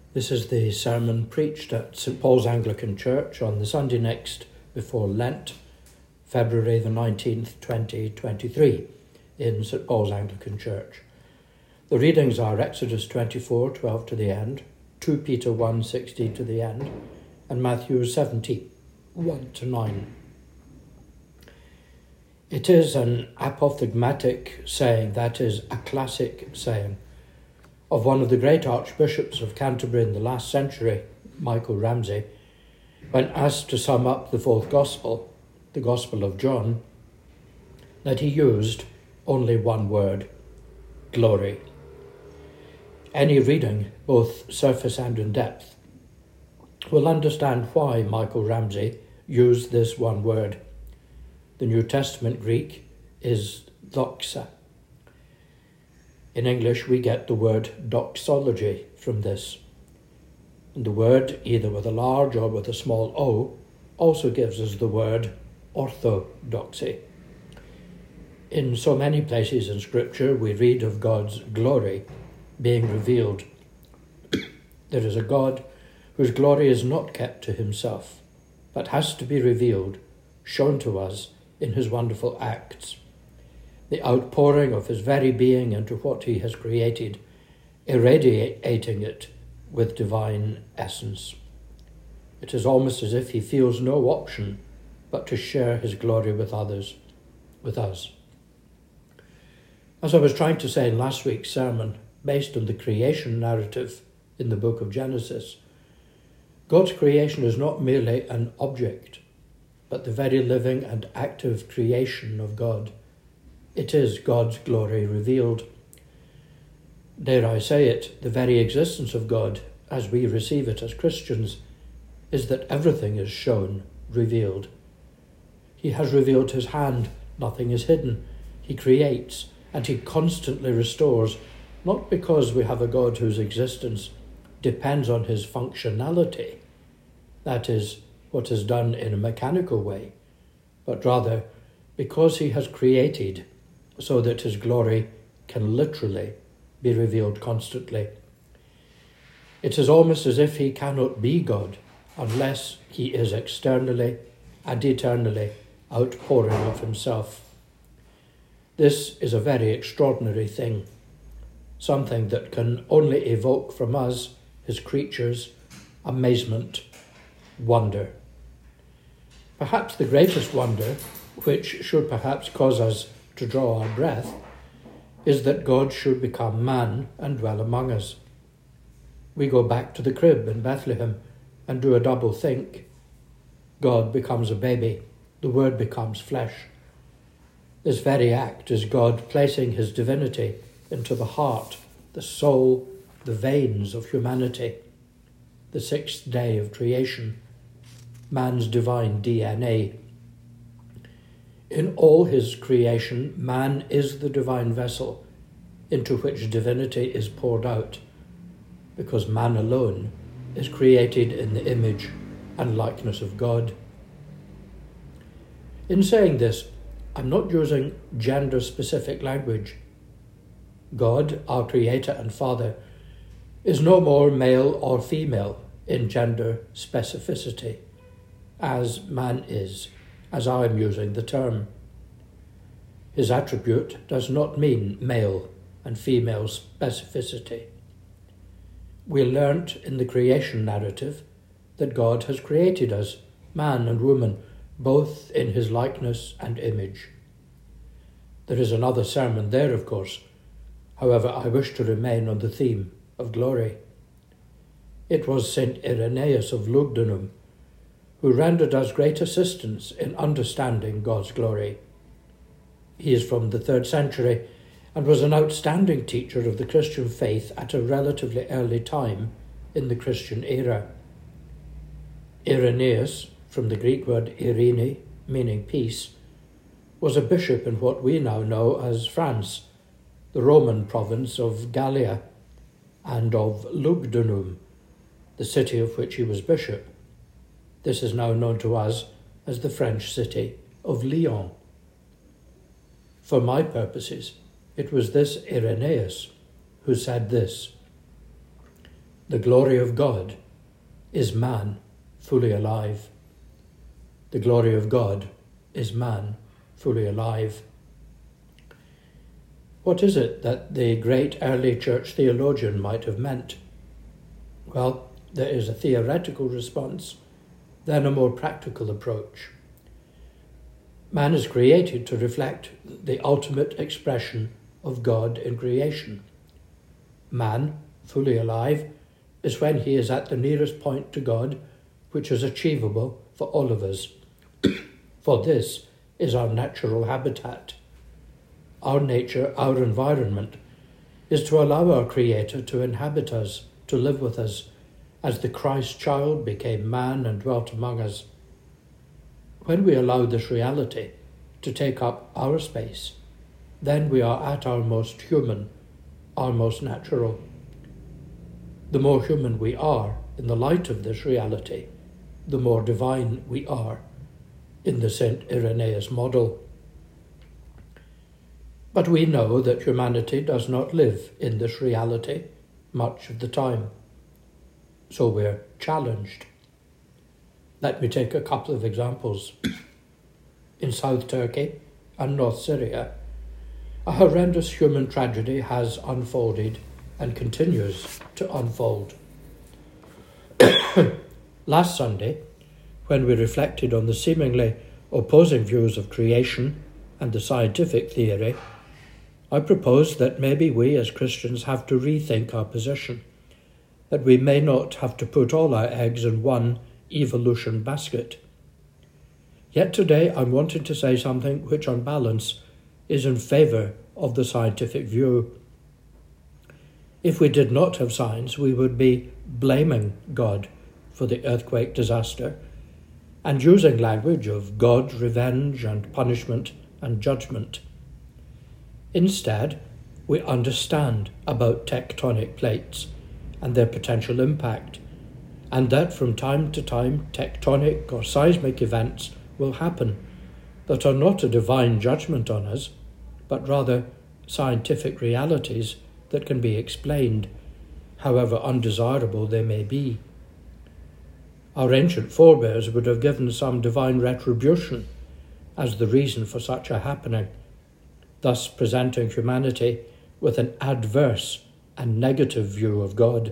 This is the sermon preached at St Paul's Anglican Church on the Sunday next before Lent, February the 19th, 2023, in St Paul's Anglican Church. The readings are Exodus 24, 12 to the end, 2 Peter 1, 16 to the end, and Matthew 17, 1 to 9. It is an apophthegmatic saying, that is, a classic saying, of one of the great archbishops of Canterbury in the last century, Michael Ramsey, when asked to sum up the fourth gospel, the Gospel of John, that he used only one word: glory. Any reading, both surface and in depth, will understand why Michael Ramsey used this one word. The New Testament Greek is doxa. In English, we get the word doxology from this. And the word, either with a large or with a small o, also gives us the word orthodoxy. In so many places in Scripture, we read of God's glory being revealed. There is a God whose glory is not kept to himself, but has to be revealed, shown to us in his wonderful acts. The outpouring of his very being into what he has created, irradiating it with divine essence. It is almost as if he feels no option but to share his glory with others, with us. As I was trying to say in last week's sermon, based on the creation narrative in the book of Genesis, God's creation is not merely an object, but the very living and active creation of God. It is God's glory revealed. Dare I say it, the very existence of God, as we receive it as Christians, is that everything is shown, revealed. He has revealed his hand, nothing is hidden. He creates, and he constantly restores, not because we have a God whose existence depends on his functionality, that is, what is done in a mechanical way, but rather because he has created so that his glory can literally be revealed constantly. It is almost as if he cannot be God unless he is externally and eternally outpouring of himself. This is a very extraordinary thing, something that can only evoke from us, his creatures, amazement, wonder. Perhaps the greatest wonder, which should perhaps cause us to draw our breath, is that God should become man and dwell among us. We go back to the crib in Bethlehem and do a double think. God becomes a baby, the Word becomes flesh. This very act is God placing his divinity into the heart, the soul, the veins of humanity. The sixth day of creation, man's divine DNA. In all his creation, man is the divine vessel into which divinity is poured out, because man alone is created in the image and likeness of God. In saying this, I'm not using gender-specific language. God, our Creator and Father, is no more male or female in gender specificity, as man is, as I am using the term. His attribute does not mean male and female specificity. We learnt in the creation narrative that God has created us, man and woman, both in his likeness and image. There is another sermon there, of course. However, I wish to remain on the theme of glory. It was St. Irenaeus of Lugdunum who rendered us great assistance in understanding God's glory. He is from the 3rd century and was an outstanding teacher of the Christian faith at a relatively early time in the Christian era. Irenaeus, from the Greek word Irene, meaning peace, was a bishop in what we now know as France, the Roman province of Gallia, and of Lugdunum, the city of which he was bishop. This is now known to us as the French city of Lyon. For my purposes, it was this Irenaeus who said this: The glory of God is man fully alive. The glory of God is man fully alive. What is it that the great early church theologian might have meant? Well, there is a theoretical response, then a more practical approach. Man is created to reflect the ultimate expression of God in creation. Man, fully alive, is when he is at the nearest point to God, which is achievable for all of us. For this is our natural habitat. Our nature, our environment, is to allow our Creator to inhabit us, to live with us, as the Christ child became man and dwelt among us. When we allow this reality to take up our space, then we are at our most human, our most natural. The more human we are in the light of this reality, the more divine we are in the St. Irenaeus model. But we know that humanity does not live in this reality much of the time. So we're challenged. Let me take a couple of examples. In South Turkey and North Syria, a horrendous human tragedy has unfolded and continues to unfold. Last Sunday, when we reflected on the seemingly opposing views of creation and the scientific theory, I proposed that maybe we as Christians have to rethink our position, that we may not have to put all our eggs in one evolution basket. Yet today I'm wanting to say something which on balance is in favour of the scientific view. If we did not have science, we would be blaming God for the earthquake disaster and using language of God's revenge and punishment and judgment. Instead, we understand about tectonic plates and their potential impact, and that from time to time tectonic or seismic events will happen that are not a divine judgment on us, but rather scientific realities that can be explained, however undesirable they may be. Our ancient forebears would have given some divine retribution as the reason for such a happening, thus presenting humanity with an adverse and negative view of God.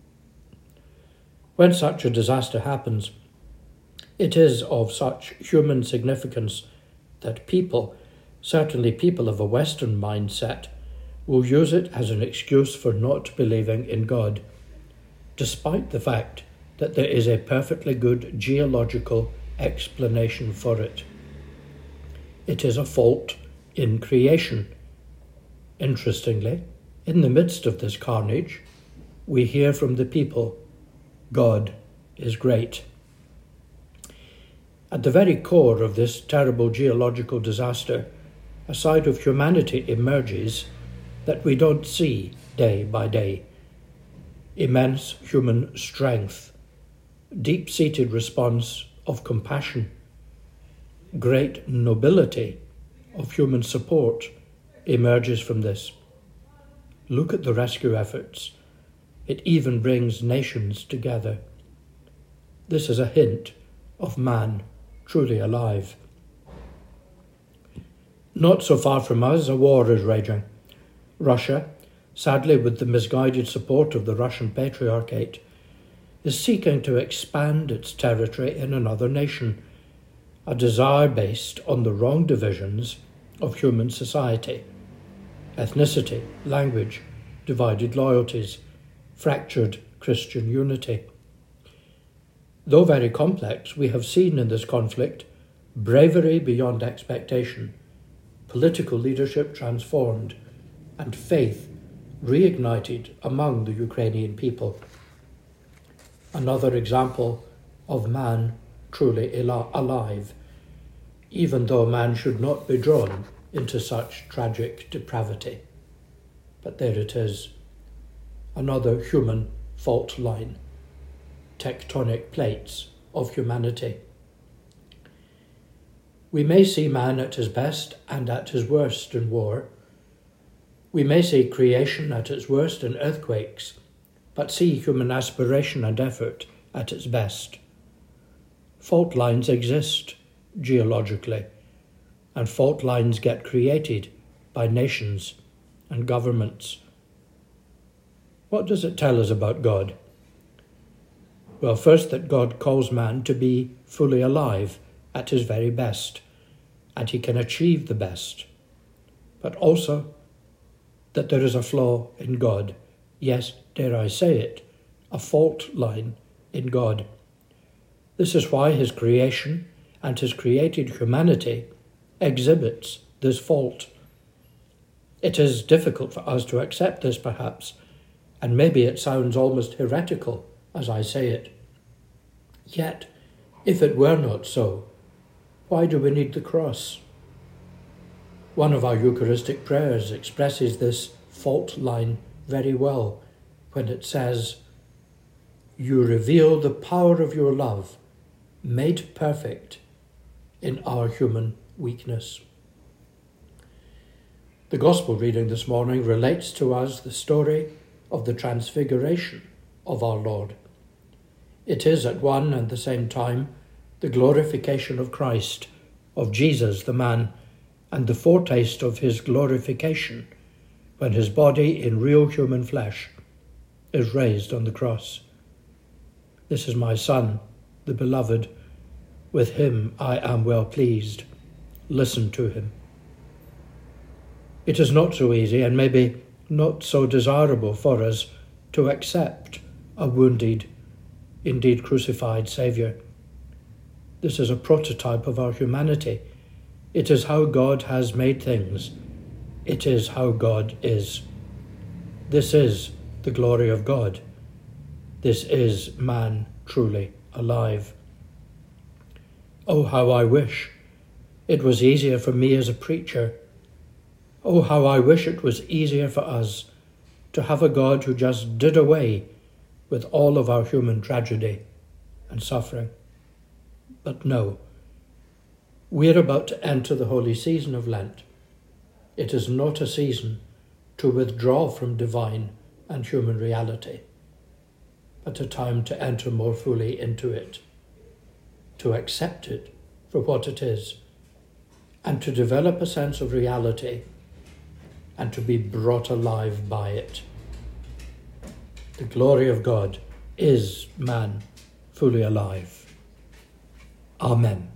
When such a disaster happens, it is of such human significance that people, certainly people of a Western mindset, will use it as an excuse for not believing in God, despite the fact that there is a perfectly good geological explanation for it. It is a fault in creation. Interestingly, in the midst of this carnage, we hear from the people, God is great. At the very core of this terrible geological disaster, a side of humanity emerges that we don't see day by day. Immense human strength, deep-seated response of compassion, great nobility of human support emerges from this. Look at the rescue efforts. It even brings nations together. This is a hint of man truly alive. Not so far from us, a war is raging. Russia, sadly with the misguided support of the Russian Patriarchate, is seeking to expand its territory in another nation, a desire based on the wrong divisions of human society: ethnicity, language, divided loyalties, fractured Christian unity. Though very complex, we have seen in this conflict bravery beyond expectation, political leadership transformed, and faith reignited among the Ukrainian people. Another example of man truly alive, even though man should not be drawn into such tragic depravity. But there it is, another human fault line, tectonic plates of humanity. We may see man at his best and at his worst in war. We may see creation at its worst in earthquakes, but see human aspiration and effort at its best. Fault lines exist geologically, and fault lines get created by nations and governments. What does it tell us about God? Well, first, that God calls man to be fully alive at his very best, and he can achieve the best. But also that there is a flaw in God. Yes, dare I say it, a fault line in God. This is why his creation and his created humanity exhibits this fault. It is difficult for us to accept this, perhaps, and maybe it sounds almost heretical as I say it. Yet, if it were not so, why do we need the cross? One of our Eucharistic prayers expresses this fault line very well when it says, "You reveal the power of your love, made perfect in our human weakness." The Gospel reading this morning relates to us the story of the transfiguration of our Lord. It is at one and the same time the glorification of Christ, of Jesus the man, and the foretaste of his glorification when his body in real human flesh is raised on the cross. "This is my Son, the beloved. With him I am well pleased. Listen to him." It is not so easy, and maybe not so desirable for us, to accept a wounded, indeed crucified Saviour. This is a prototype of our humanity. It is how God has made things. It is how God is. This is the glory of God. This is man truly alive. Oh, how I wish it was easier for me as a preacher. Oh, how I wish it was easier for us to have a God who just did away with all of our human tragedy and suffering. But no, we're about to enter the holy season of Lent. It is not a season to withdraw from divine and human reality, but a time to enter more fully into it, to accept it for what it is, and to develop a sense of reality and to be brought alive by it. The glory of God is man fully alive. Amen.